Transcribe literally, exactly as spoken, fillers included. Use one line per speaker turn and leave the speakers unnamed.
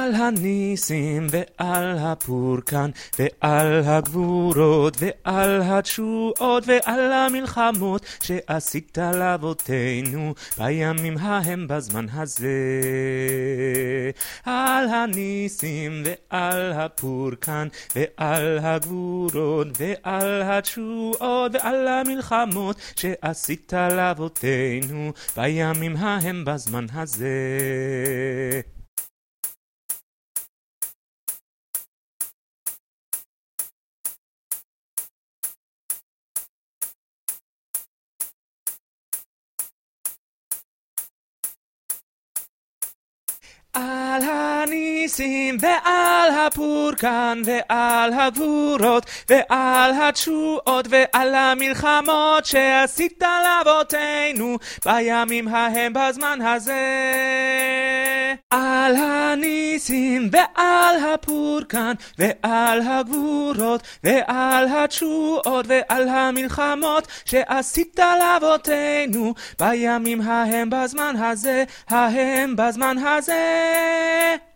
על הניסים ועל הפורקן ועל הגבורות ועל התשועות ועל המלחמות שעשית לאבותינו בימים ההם בזמן הזה. על הניסים ועל הפורקן ועל הגבורות ועל התשועות ועל המלחמות שעשית לאבותינו בימים ההם בזמן הזה. על הניסים ועל הפורקן ועל הגבורות ועל התשועות ועל המלחמות שעשית לאבותינו בימים ההם בזמן הזה. על הניסים ועל הפורקן ועל הגבורות ועל התשועות ועל המלחמות שעשית לאבותינו בימים ההם בזמן הזה, ההם בזמן הזה.